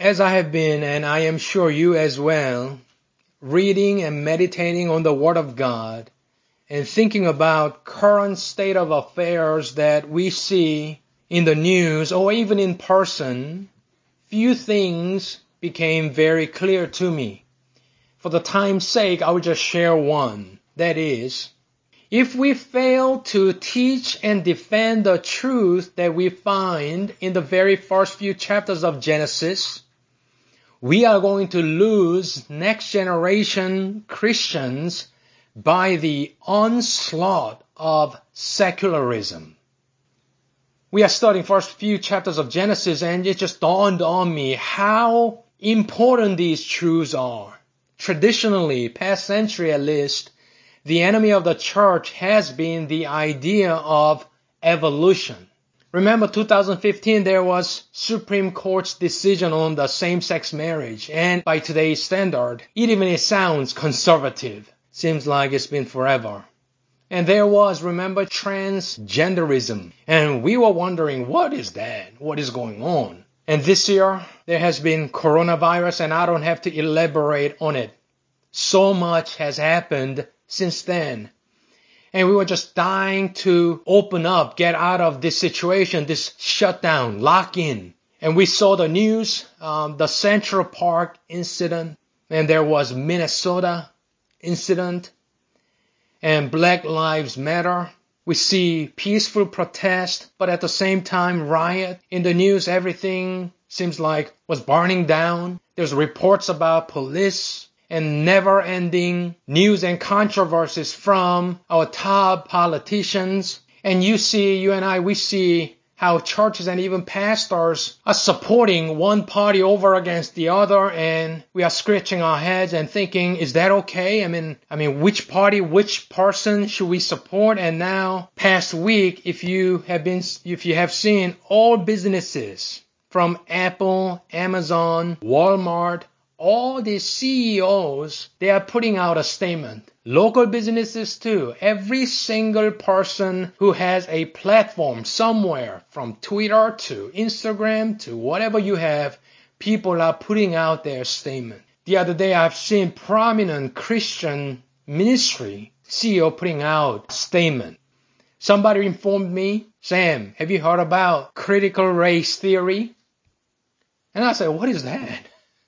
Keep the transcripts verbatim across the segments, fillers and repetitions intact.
As I have been, and I am sure you as well, reading and meditating on the Word of God and thinking about current state of affairs that we see in the news or even in person, few things became very clear to me. For the time's sake, I will just share one. That is, if we fail to teach and defend the truth that we find in the very first few chapters of Genesis, we are going to lose next generation Christians by the onslaught of secularism. We are studying first few chapters of Genesis, and it just dawned on me how important these truths are. Traditionally, past century at least, the enemy of the church has been the idea of evolution. Remember two thousand fifteen, there was Supreme Court's decision on the same-sex marriage. And by today's standard, it even it sounds conservative. Seems like it's been forever. And there was, remember, transgenderism. And we were wondering, what is that? What is going on? And this year, there has been coronavirus, and I don't have to elaborate on it. So much has happened since then. And we were just dying to open up, get out of this situation, this shutdown, lock in. And we saw the news, um, the Central Park incident, and there was Minnesota incident, and Black Lives Matter. We see peaceful protest, but at the same time riot. In the news, everything seems like was burning down. There's reports about police and never-ending news and controversies from our top politicians. And you see, you and I, we see how churches and even pastors are supporting one party over against the other, and we are scratching our heads and thinking, is that okay? I mean, I mean, which party, which person should we support? And now, past week, if you have been, if you have seen all businesses from Apple, Amazon, Walmart, all these C E Os, they are putting out a statement. Local businesses too. Every single person who has a platform somewhere, from Twitter to Instagram to whatever you have, people are putting out their statement. The other day I've seen prominent Christian ministry C E O putting out a statement. Somebody informed me, Sam, have you heard about critical race theory? And I said, what is that?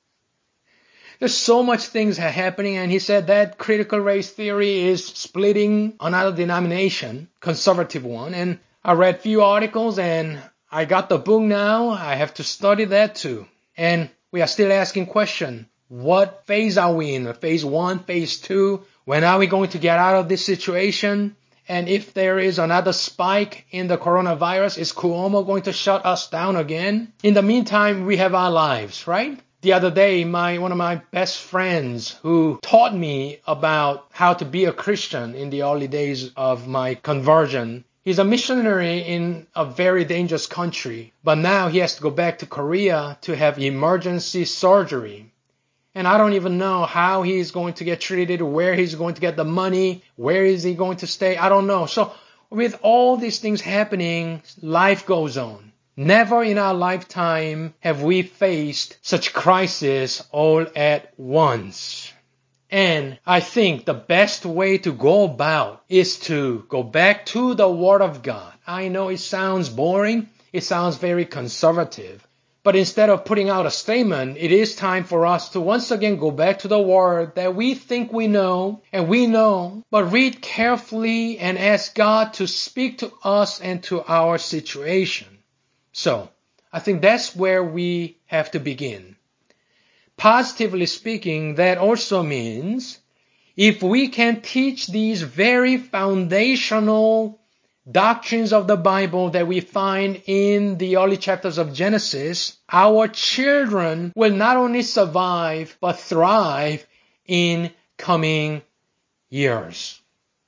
There's so much things are happening, and he said that critical race theory is splitting another denomination, conservative one. And I read few articles, and I got the book now. I have to study that too. And we are still asking question, what phase are we in? Phase one, phase two? When are we going to get out of this situation? And if there is another spike in the coronavirus, is Cuomo going to shut us down again? In the meantime, we have our lives, right? The other day, my one of my best friends who taught me about how to be a Christian in the early days of my conversion, he's a missionary in a very dangerous country, but now he has to go back to Korea to have emergency surgery. And I don't even know how he's going to get treated, where he's going to get the money, where is he going to stay, I don't know. So with all these things happening, life goes on. Never in our lifetime have we faced such crisis all at once. And I think the best way to go about is to go back to the Word of God. I know it sounds boring. It sounds very conservative. But instead of putting out a statement, it is time for us to once again go back to the Word that we think we know, and we know, but read carefully and ask God to speak to us and to our situation. So, I think that's where we have to begin. Positively speaking, that also means if we can teach these very foundational doctrines of the Bible that we find in the early chapters of Genesis, our children will not only survive, but thrive in coming years.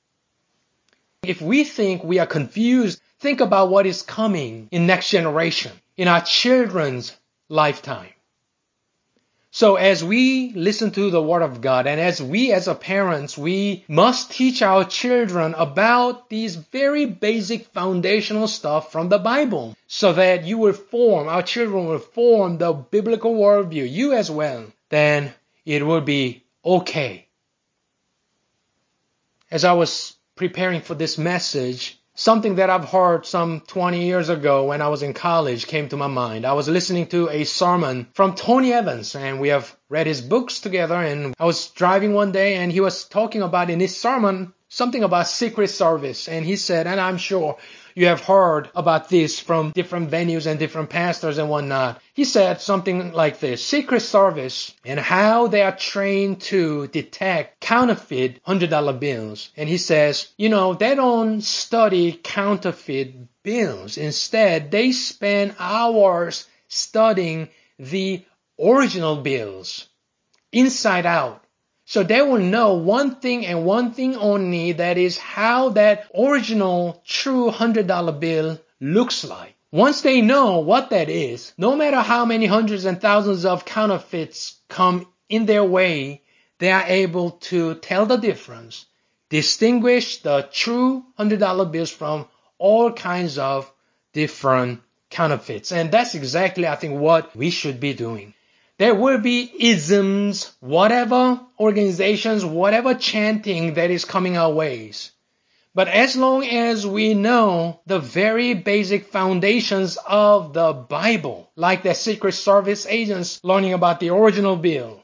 If we think we are confused, think about what is coming in next generation, in our children's lifetime. So as we listen to the Word of God, and as we as a parents, we must teach our children about these very basic foundational stuff from the Bible, so that you will form, our children will form the biblical worldview, you as well. Then it will be okay. As I was preparing for this message, something that I've heard some twenty years ago when I was in college came to my mind. I was listening to a sermon from Tony Evans, and we have read his books together, and I was driving one day and he was talking about in his sermon something about Secret Service, and he said, and I'm sure you have heard about this from different venues and different pastors and whatnot. He said something like this: Secret Service and how they are trained to detect counterfeit one hundred dollar bills. And he says, you know, they don't study counterfeit bills. Instead, they spend hours studying the original bills inside out. So they will know one thing and one thing only, that is how that original true one hundred dollar bill looks like. Once they know what that is, no matter how many hundreds and thousands of counterfeits come in their way, they are able to tell the difference, distinguish the true one hundred dollar bills from all kinds of different counterfeits. And that's exactly, I think, what we should be doing. There will be isms, whatever organizations, whatever chanting that is coming our ways. But as long as we know the very basic foundations of the Bible, like the Secret Service agents learning about the original bill,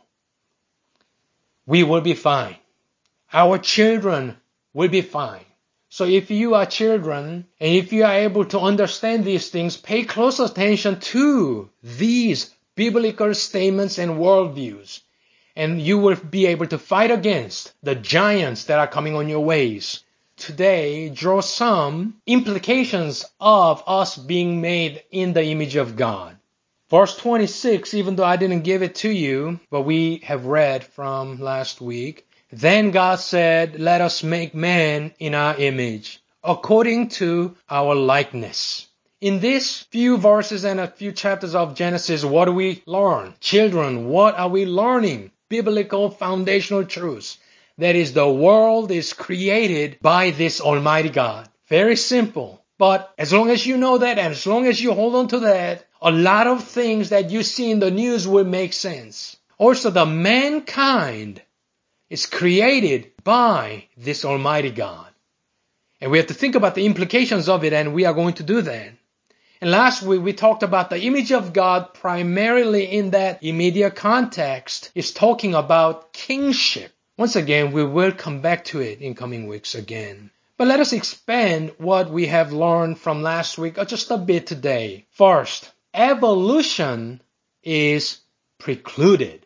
we will be fine. Our children will be fine. So if you are children, and if you are able to understand these things, pay close attention to these biblical statements and worldviews, and you will be able to fight against the giants that are coming on your ways. Today, draw some implications of us being made in the image of God. Verse twenty-six, even though I didn't give it to you, but we have read from last week. Then God said, let us make man in our image, according to our likeness. In these few verses and a few chapters of Genesis, what do we learn? Children, what are we learning? Biblical foundational truths. That is, the world is created by this Almighty God. Very simple. But as long as you know that, and as long as you hold on to that, a lot of things that you see in the news will make sense. Also, the mankind is created by this Almighty God. And we have to think about the implications of it, and we are going to do that. And last week we talked about the image of God primarily in that immediate context is talking about kingship. Once again, we will come back to it in coming weeks again. But let us expand what we have learned from last week just a bit today. First, evolution is precluded.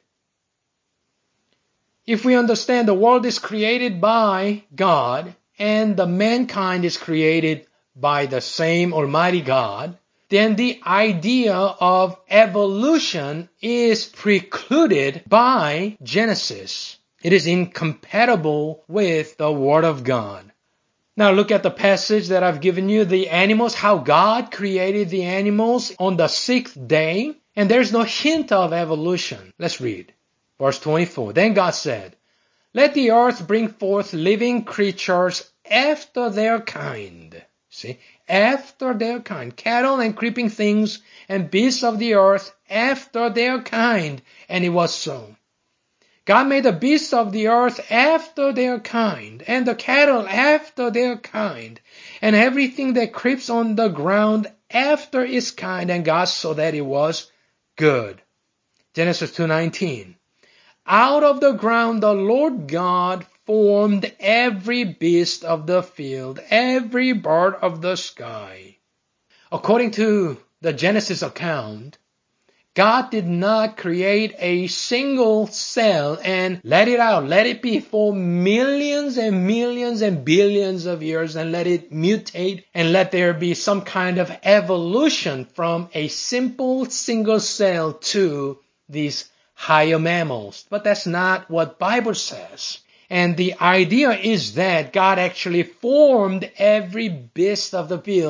If we understand the world is created by God and the mankind is created by the same Almighty God, then the idea of evolution is precluded by Genesis. It is incompatible with the Word of God. Now look at the passage that I've given you, the animals, how God created the animals on the sixth day, and there's no hint of evolution. Let's read. Verse twenty-four. Then God said, let the earth bring forth living creatures after their kind. See? After their kind. Cattle and creeping things and beasts of the earth after their kind. And it was so. God made the beasts of the earth after their kind, and the cattle after their kind, and everything that creeps on the ground after its kind. And God saw that it was good. Genesis two nineteen. Out of the ground the Lord God formed every beast of the field, every bird of the sky. According to the Genesis account, God did not create a single cell and let it out, let it be for millions and millions and billions of years and let it mutate and let there be some kind of evolution from a simple single cell to these higher mammals. But that's not what Bible says. And the idea is that God actually formed every beast of the field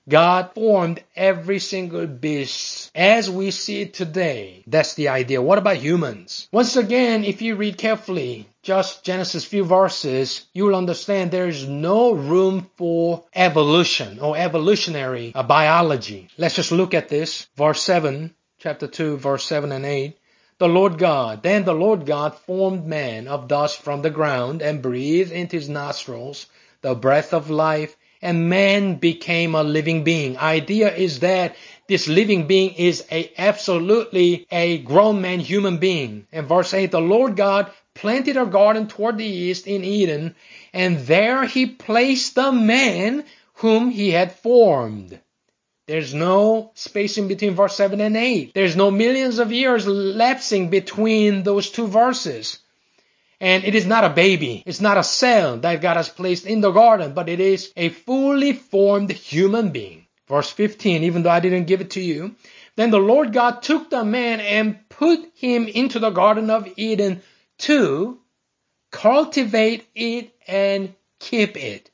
God formed every single beast as we see it today. That's the idea. What about humans? Once again, if you read carefully, just Genesis few verses, you will understand there is no room for evolution or evolutionary uh, biology. Let's just look at this. Verse seven, chapter two, verse seven and eight. The Lord God, then the Lord God formed man of dust from the ground and breathed into his nostrils the breath of life, and man became a living being. Idea is that this living being is a absolutely a grown man, human being. And verse eight, the Lord God planted a garden toward the east in Eden, and there he placed the man whom he had formed. There's no space in between verse seven and eight. There's no millions of years lapsing between those two verses. And it is not a baby. It's not a cell that God has placed in the garden, but it is a fully formed human being. Verse fifteen, even though I didn't give it to you. Then the Lord God took the man and put him into the Garden of Eden to cultivate it and keep it.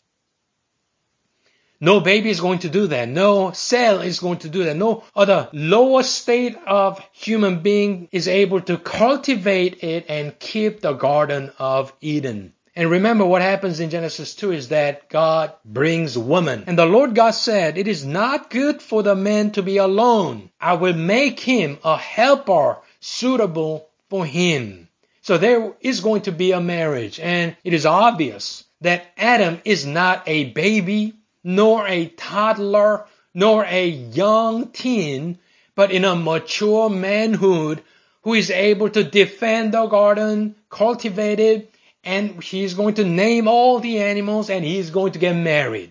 No baby is going to do that. No cell is going to do that. No other lower state of human being is able to cultivate it and keep the Garden of Eden. And remember what happens in Genesis two is that God brings woman. And the Lord God said, it is not good for the man to be alone. I will make him a helper suitable for him. So there is going to be a marriage. And it is obvious that Adam is not a baby, nor a toddler, nor a young teen, but in a mature manhood who is able to defend the garden, cultivate it, and he's going to name all the animals, and he's going to get married.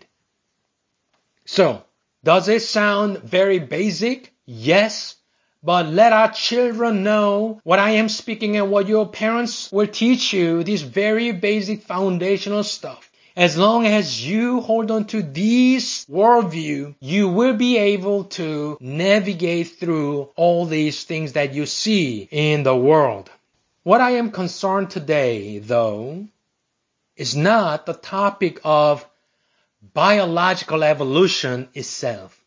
So, does it sound very basic? Yes. But let our children know what I am speaking and what your parents will teach you, this very basic foundational stuff. As long as you hold on to this worldview, you will be able to navigate through all these things that you see in the world. What I am concerned today, though, is not the topic of biological evolution itself,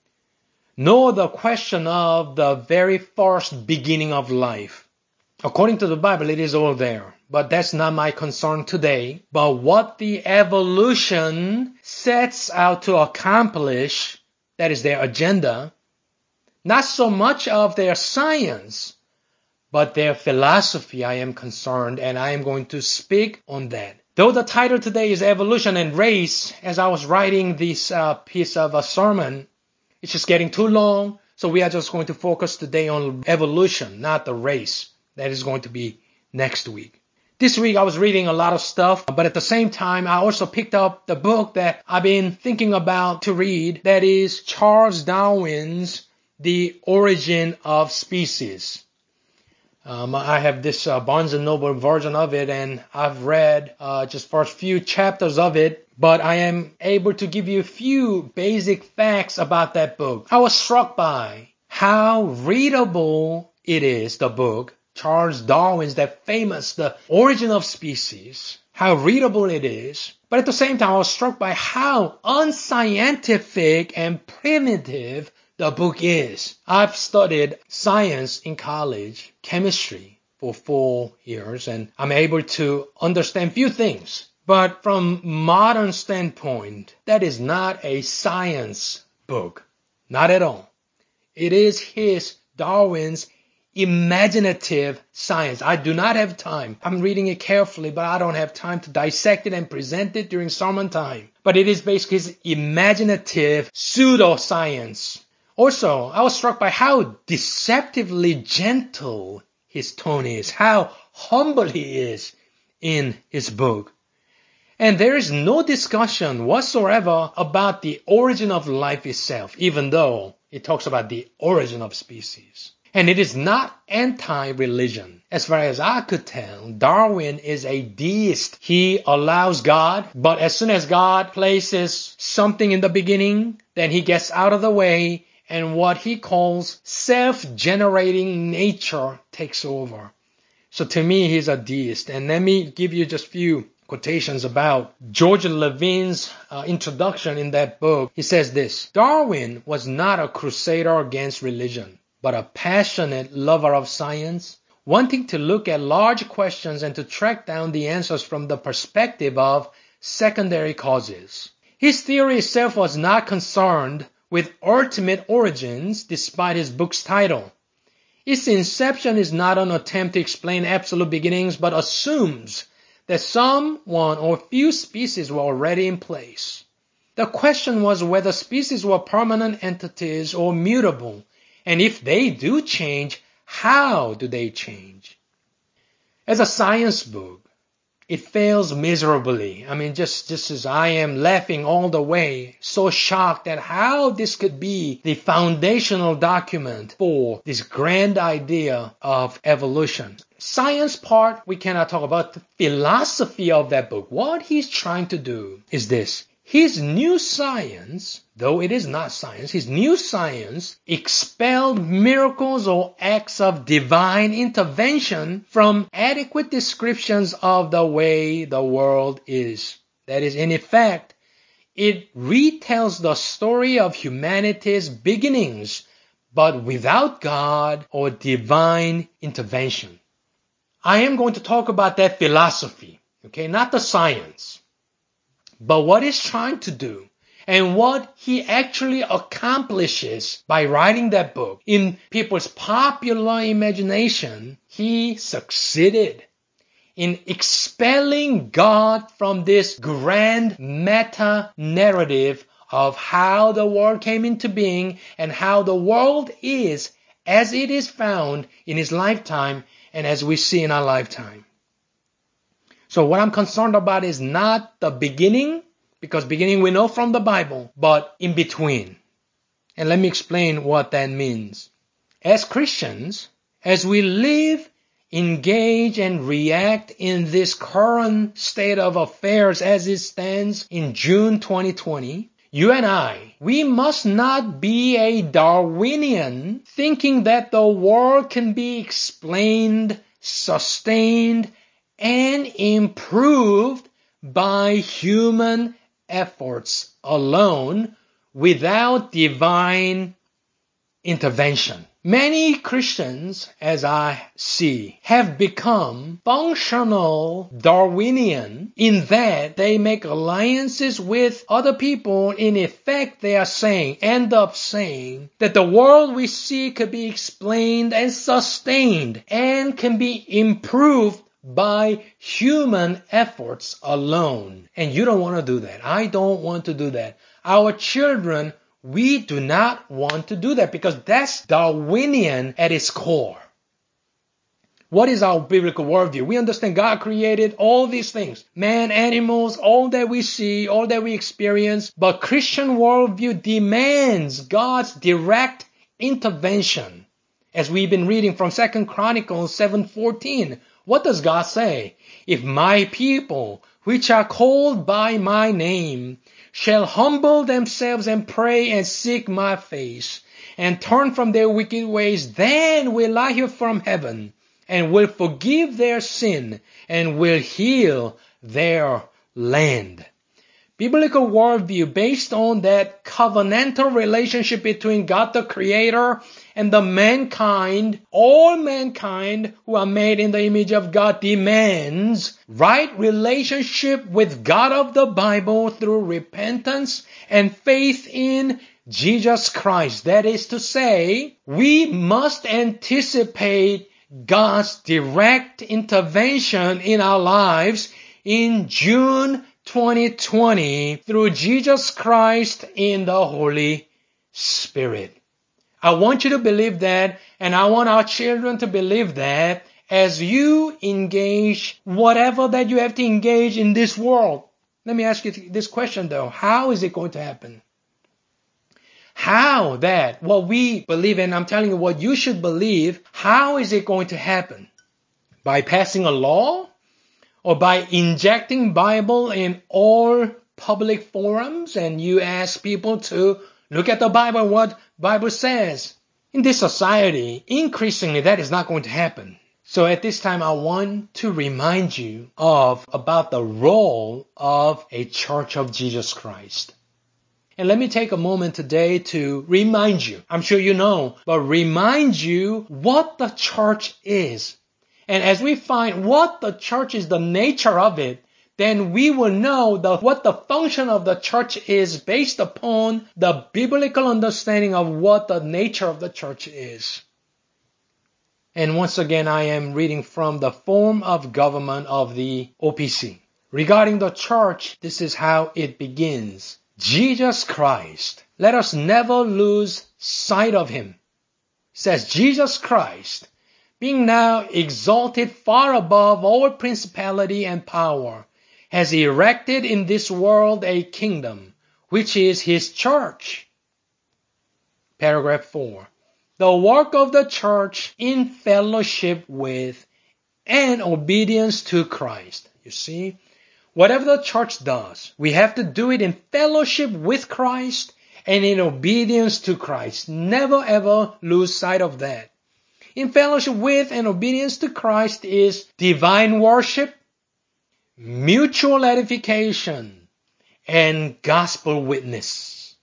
nor the question of the very first beginning of life. According to the Bible, it is all there. But that's not my concern today. But what the evolution sets out to accomplish, that is their agenda, not so much of their science, but their philosophy, I am concerned, and I am going to speak on that. Though the title today is Evolution and Race, as I was writing this uh, piece of a sermon, it's just getting too long, so we are just going to focus today on evolution, not the race. That is going to be next week. This week I was reading a lot of stuff, but at the same time I also picked up the book that I've been thinking about to read. That is Charles Darwin's The Origin of Species. Um, I have this uh, Barnes and Noble version of it, and I've read uh, just first few chapters of it, but I am able to give you a few basic facts about that book. I was struck by how readable it is, the book. Charles Darwin's, that famous, The Origin of Species, how readable it is. But at the same time, I was struck by how unscientific and primitive the book is. I've studied science in college, chemistry, for four years, and I'm able to understand few things. But from modern standpoint, that is not a science book. Not at all. It is his, Darwin's, imaginative science. I do not have time. I'm reading it carefully, but I don't have time to dissect it and present it during sermon time. But it is basically his imaginative pseudoscience. Also, I was struck by how deceptively gentle his tone is, how humble he is in his book. And there is no discussion whatsoever about the origin of life itself, even though it talks about the origin of species. And it is not anti-religion. As far as I could tell, Darwin is a deist. He allows God, but as soon as God places something in the beginning, then he gets out of the way, and what he calls self-generating nature takes over. So to me, he's a deist. And let me give you just a few quotations about George Levine's uh, introduction in that book. He says this: Darwin was not a crusader against religion, but a passionate lover of science, wanting to look at large questions and to track down the answers from the perspective of secondary causes. His theory itself was not concerned with ultimate origins, despite his book's title. Its inception is not an attempt to explain absolute beginnings, but assumes that some, one, or few species were already in place. The question was whether species were permanent entities or mutable, and if they do change, how do they change? As a science book, it fails miserably. I mean, just, just as I am laughing all the way, so shocked at how this could be the foundational document for this grand idea of evolution. Science part, we cannot talk about. The philosophy of that book, what he's trying to do is this. His new science, though it is not science, his new science expelled miracles or acts of divine intervention from adequate descriptions of the way the world is. That is, in effect, it retells the story of humanity's beginnings, but without God or divine intervention. I am going to talk about that philosophy, okay, not the science. But what he's trying to do and what he actually accomplishes by writing that book in people's popular imagination, he succeeded in expelling God from this grand meta-narrative of how the world came into being and how the world is as it is found in his lifetime and as we see in our lifetime. So what I'm concerned about is not the beginning, because beginning we know from the Bible, but in between. And let me explain what that means. As Christians, as we live, engage, and react in this current state of affairs as it stands in June twenty twenty, you and I, we must not be a Darwinian thinking that the world can be explained, sustained, and improved by human efforts alone without divine intervention. Many Christians, as I see, have become functional Darwinian in that they make alliances with other people. In effect, they are saying, end up saying, that the world we see could be explained and sustained and can be improved by human efforts alone. And you don't want to do that. I don't want to do that. Our children, we do not want to do that because that's Darwinian at its core. What is our biblical worldview? We understand God created all these things. Man, animals, all that we see, all that we experience. But Christian worldview demands God's direct intervention. As we've been reading from Second Chronicles seven fourteen, what does God say? If my people, which are called by my name, shall humble themselves and pray and seek my face, and turn from their wicked ways, then will I hear from heaven, and will forgive their sin, and will heal their land. Biblical worldview based on that covenantal relationship between God the Creator and the mankind, all mankind who are made in the image of God, demands right relationship with God of the Bible through repentance and faith in Jesus Christ. That is to say, we must anticipate God's direct intervention in our lives in June twenty twenty through Jesus Christ in the Holy Spirit. I want you to believe that, and I want our children to believe that as you engage whatever that you have to engage in this world. Let me ask you this question though. How is it going to happen? How that what we believe in, I'm telling you what you should believe, how is it going to happen? By passing a law? Or by injecting Bible in all public forums and you ask people to look at the Bible and what Bible says? In this society, increasingly that is not going to happen. So at this time, I want to remind you of about the role of a Church of Jesus Christ. And let me take a moment today to remind you, I'm sure you know, but remind you what the church is. And as we find what the church is, the nature of it, then we will know the, what the function of the church is based upon the biblical understanding of what the nature of the church is. And once again, I am reading from the Form of Government of the O P C. Regarding the church, this is how it begins. Jesus Christ. Let us never lose sight of him. It says Jesus Christ, being now exalted far above all principality and power, has erected in this world a kingdom, which is his church. Paragraph four. The work of the church in fellowship with and obedience to Christ. You see, whatever the church does, we have to do it in fellowship with Christ and in obedience to Christ. Never ever lose sight of that. In fellowship with and obedience to Christ is divine worship, mutual edification, and gospel witness.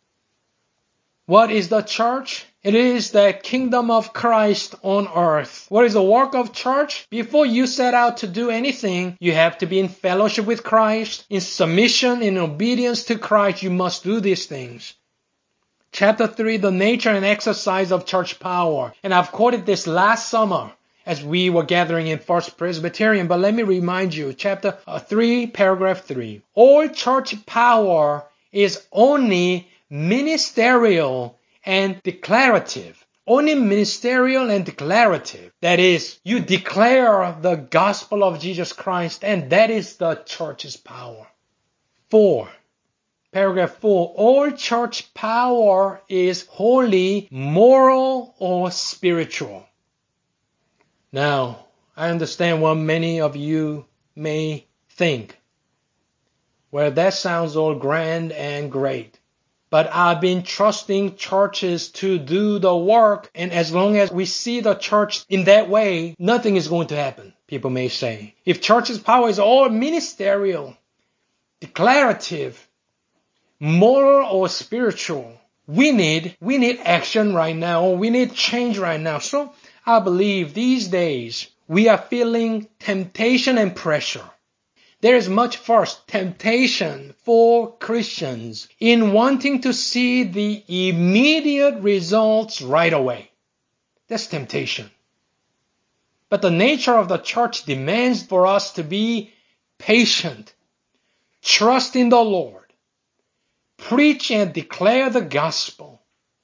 What is the church? It is the kingdom of Christ on earth. What is the work of church? Before you set out to do anything, you have to be in fellowship with Christ, in submission, in obedience to Christ. You must do these things. Chapter three, the nature and exercise of church power. And I've quoted this last summer as we were gathering in First Presbyterian, but let me remind you, chapter three, paragraph three. All church power is only ministerial and declarative. Only ministerial and declarative. That is, you declare the gospel of Jesus Christ, and that is the church's power. Four. Paragraph four. All church power is wholly moral or spiritual. Now, I understand what many of you may think. Well, that sounds all grand and great. But I've been trusting churches to do the work, and as long as we see the church in that way, nothing is going to happen, people may say. If church's power is all ministerial, declarative, moral or spiritual, we need, we need action right now, or we need change right now. So I believe these days we are feeling temptation and pressure. There is much first temptation for Christians in wanting to see the immediate results right away. That's temptation. But the nature of the church demands for us to be patient, trust in the Lord, preach and declare the gospel.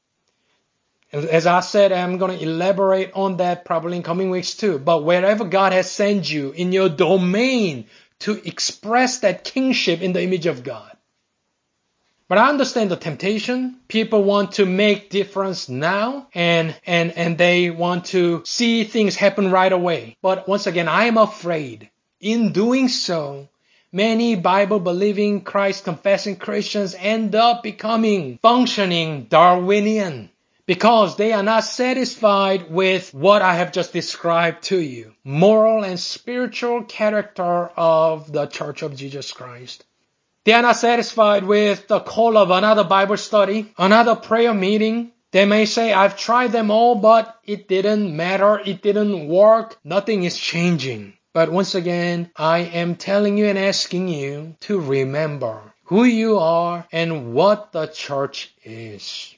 As I said, I'm going to elaborate on that probably in coming weeks too. But wherever God has sent you in your domain to express that kingship in the image of God. But I understand the temptation. People want to make difference now and, and, and they want to see things happen right away. But once again, I am afraid in doing so, many Bible-believing, Christ-confessing Christians end up becoming functioning Darwinian because they are not satisfied with what I have just described to you. Moral and spiritual character of the Church of Jesus Christ. They are not satisfied with the call of another Bible study, another prayer meeting. They may say, I've tried them all, but it didn't matter. It didn't work. Nothing is changing. But once again, I am telling you and asking you to remember who you are and what the church is.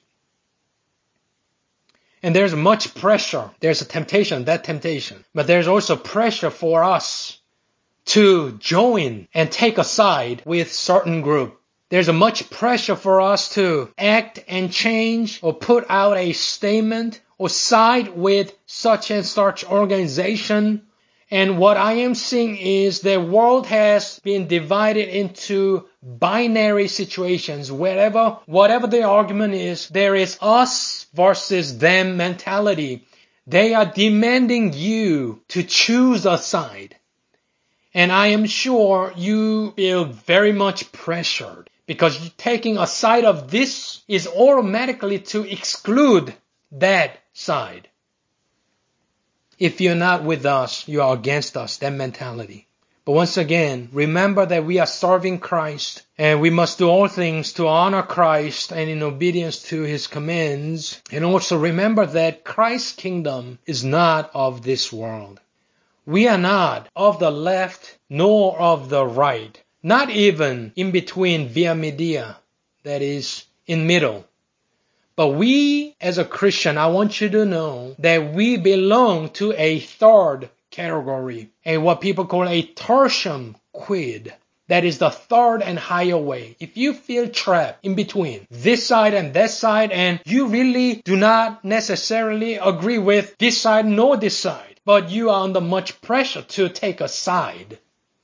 And there's much pressure. There's a temptation, that temptation. But there's also pressure for us to join and take a side with certain group. There's a much pressure for us to act and change or put out a statement or side with such and such organization. And what I am seeing is the world has been divided into binary situations. Wherever, whatever the argument is, there is us versus them mentality. They are demanding you to choose a side. And I am sure you feel very much pressured because taking a side of this is automatically to exclude that side. If you're not with us, you are against us, that mentality. But once again, remember that we are serving Christ, and we must do all things to honor Christ and in obedience to His commands. And also remember that Christ's kingdom is not of this world. We are not of the left nor of the right, not even in between via media, that is, in middle. But we, as a Christian, I want you to know that we belong to a third category, a what people call a tertium quid. That is the third and higher way. If you feel trapped in between this side and that side, and you really do not necessarily agree with this side nor this side, but you are under much pressure to take a side,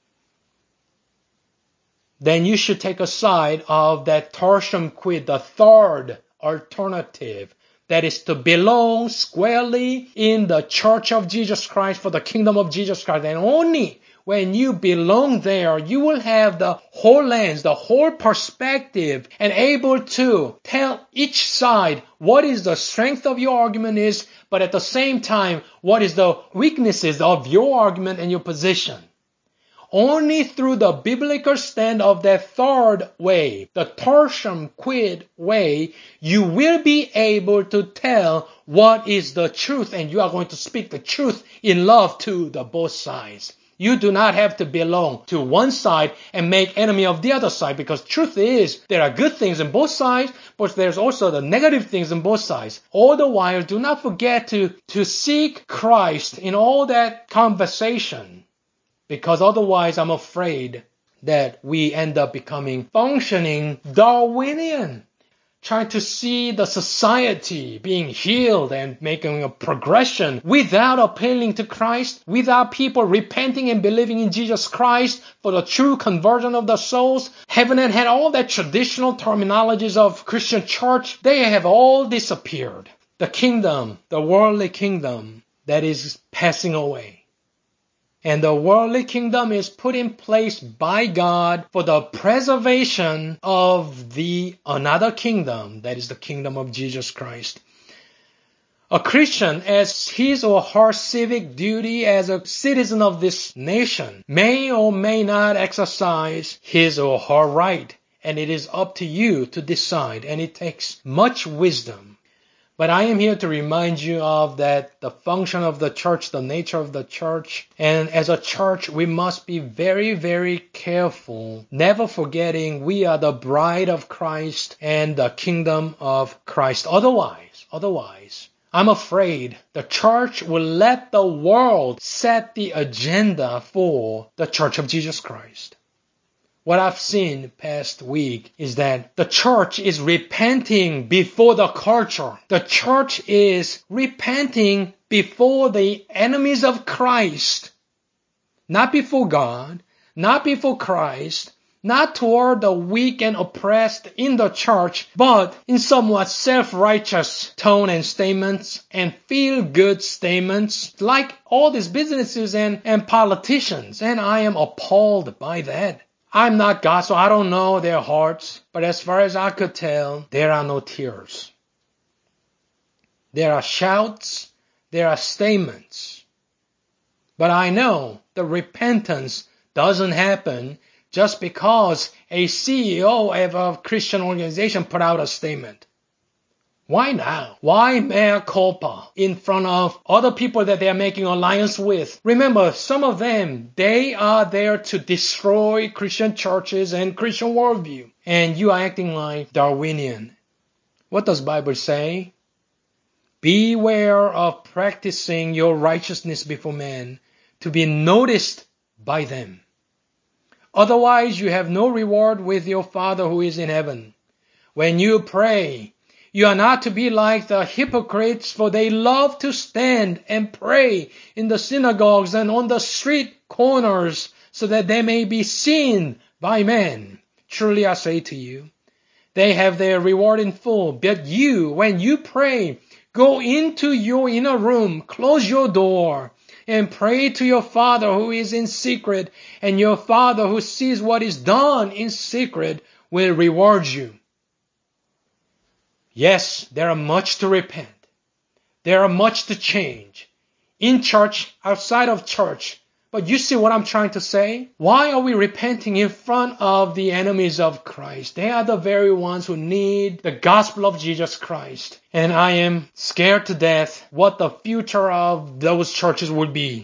then you should take a side of that tertium quid, the third alternative. That is to belong squarely in the Church of Jesus Christ for the kingdom of Jesus Christ. And only when you belong there, you will have the whole lens, the whole perspective, and able to tell each side what is the strength of your argument is, but at the same time, what is the weaknesses of your argument and your position. Only through the biblical stand of that third way, the tertium quid way, you will be able to tell what is the truth, and you are going to speak the truth in love to the both sides. You do not have to belong to one side and make enemy of the other side, because truth is there are good things in both sides, but there's also the negative things in both sides. All the while, do not forget to, to seek Christ in all that conversation. Because otherwise, I'm afraid that we end up becoming functioning Darwinian, trying to see the society being healed and making a progression without appealing to Christ, without people repenting and believing in Jesus Christ for the true conversion of the souls. Heaven and hell, all that traditional terminologies of Christian church, they have all disappeared. The kingdom, the worldly kingdom, that is passing away. And the worldly kingdom is put in place by God for the preservation of the another kingdom, that is the kingdom of Jesus Christ. A Christian, as his or her civic duty as a citizen of this nation, may or may not exercise his or her right. And it is up to you to decide, and it takes much wisdom. But I am here to remind you of that the function of the church, the nature of the church. And as a church, we must be very, very careful, never forgetting we are the bride of Christ and the kingdom of Christ. Otherwise, otherwise, I'm afraid the church will let the world set the agenda for the Church of Jesus Christ. What I've seen past week is that the church is repenting before the culture. The church is repenting before the enemies of Christ. Not before God, not before Christ, not toward the weak and oppressed in the church, but in somewhat self-righteous tone and statements and feel-good statements like all these businesses and, and politicians. And I am appalled by that. I'm not God, so I don't know their hearts. But as far as I could tell, there are no tears. There are shouts. There are statements. But I know the repentance doesn't happen just because a C E O of a Christian organization put out a statement. Why now? Why mea culpa in front of other people that they are making alliance with? Remember, some of them, they are there to destroy Christian churches and Christian worldview. And you are acting like Darwinian. What does the Bible say? Beware of practicing your righteousness before men to be noticed by them. Otherwise, you have no reward with your Father who is in heaven. When you pray, you are not to be like the hypocrites, for they love to stand and pray in the synagogues and on the street corners, so that they may be seen by men. Truly I say to you, they have their reward in full. But you, when you pray, go into your inner room, close your door, and pray to your Father who is in secret, and your Father who sees what is done in secret will reward you. Yes, there are much to repent. There are much to change. in church, outside of church. But you see what I'm trying to say? Why are we repenting in front of the enemies of Christ? They are the very ones who need the gospel of Jesus Christ. And I am scared to death what the future of those churches will be.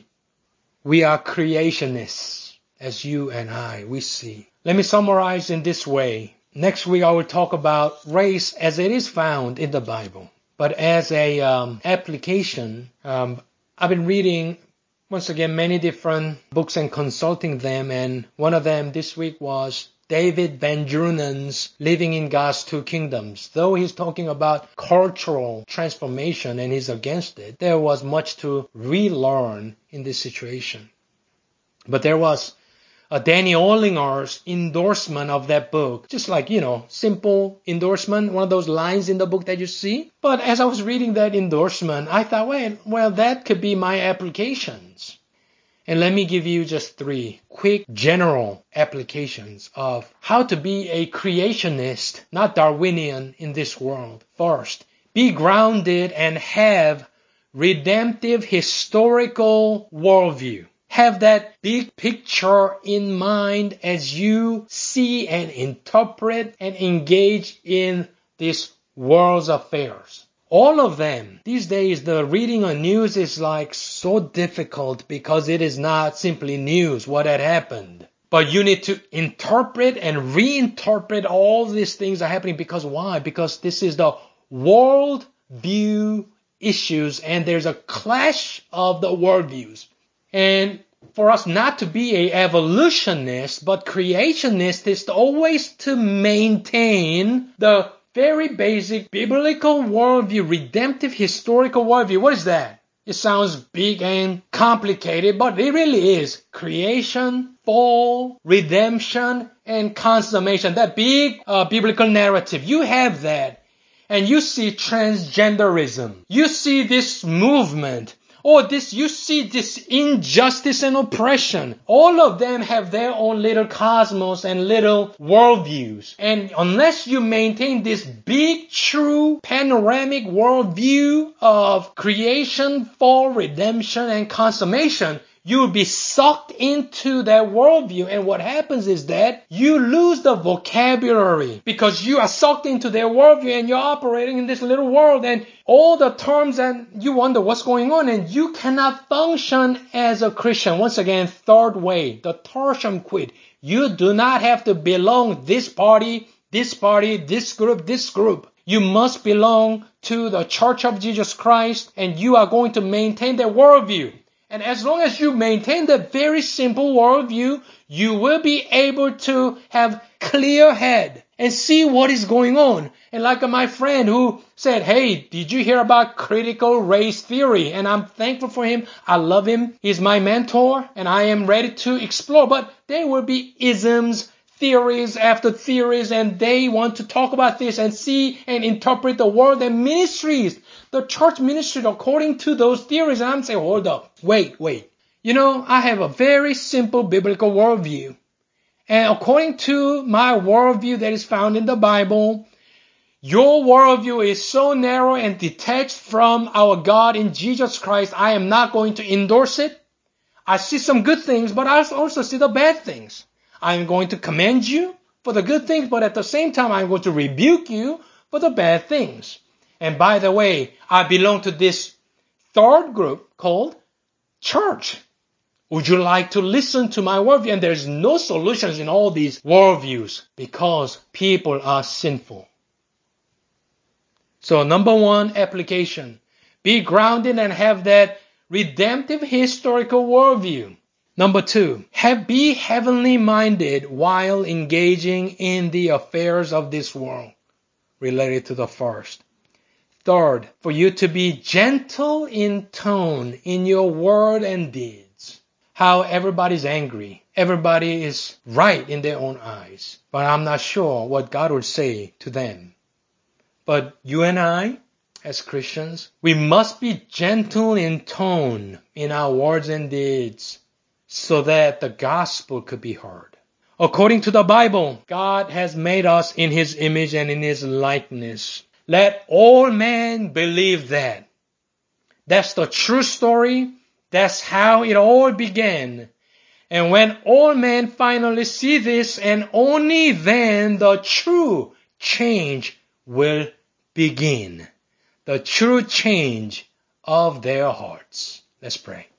We are creationists, as you and I, we see. Let me summarize in this way. Next week I will talk about race as it is found in the Bible. But as a um, application, um, I've been reading once again, many different books and consulting them, and one of them this week was David Van Drunen's Living in God's Two Kingdoms. Though he's talking about cultural transformation and he's against it, there was much to relearn in this situation. But there was a Danny Ollinger's endorsement of that book. Just like, you know, simple endorsement, one of those lines in the book that you see. But as I was reading that endorsement, I thought, well, well, that could be my applications. And let me give you just three quick general applications of how to be a creationist, not Darwinian, in this world. First, be grounded and have redemptive historical worldview. Have that big picture in mind as you see and interpret and engage in this world's affairs. All of them. These days, the reading of news is like so difficult because it is not simply news, what had happened. But you need to interpret and reinterpret all these things are happening because why? Because this is the world view issues and there's a clash of the worldviews. And for us not to be a evolutionist, but creationist is always to maintain the very basic biblical worldview, redemptive historical worldview. What is that? It sounds big and complicated, but it really is. Creation, fall, redemption, and consummation. That big uh, biblical narrative. You have that. And you see transgenderism. You see this movement. Or this, you see this injustice and oppression. All of them have their own little cosmos and little worldviews. And unless you maintain this big, true, panoramic worldview of creation, fall, redemption, and consummation, you will be sucked into that worldview. And what happens is that you lose the vocabulary because you are sucked into their worldview and you're operating in this little world and all the terms and you wonder what's going on and you cannot function as a Christian. Once again, third way, the tertium quid. You do not have to belong this party, this party, this group, this group. You must belong to the Church of Jesus Christ and you are going to maintain their worldview. And as long as you maintain that very simple worldview, you will be able to have clear head and see what is going on. And like my friend who said, hey, did you hear about critical race theory? And I'm thankful for him. I love him. He's my mentor and I am ready to explore. But there will be isms, theories after theories, and they want to talk about this and see and interpret the world and ministries, the church ministry according to those theories. And I'm saying, hold up, wait, wait. You know, I have a very simple biblical worldview. And according to my worldview that is found in the Bible, your worldview is so narrow and detached from our God in Jesus Christ, I am not going to endorse it. I see some good things, but I also see the bad things. I'm going to commend you for the good things, but at the same time, I'm going to rebuke you for the bad things. And by the way, I belong to this third group called church. Would you like to listen to my worldview? And there's no solutions in all these worldviews because people are sinful. So number one application, be grounded and have that redemptive historical worldview. Number two, have, be heavenly minded while engaging in the affairs of this world, related to the first. Third, for you to be gentle in tone in your word and deeds. How everybody's angry. Everybody is right in their own eyes. But I'm not sure what God will say to them. But you and I, as Christians, we must be gentle in tone in our words and deeds, so that the gospel could be heard. According to the Bible, God has made us in His image and in His likeness. Let all men believe that. That's the true story. That's how it all began. And when all men finally see this, and only then the true change will begin. The true change of their hearts. Let's pray.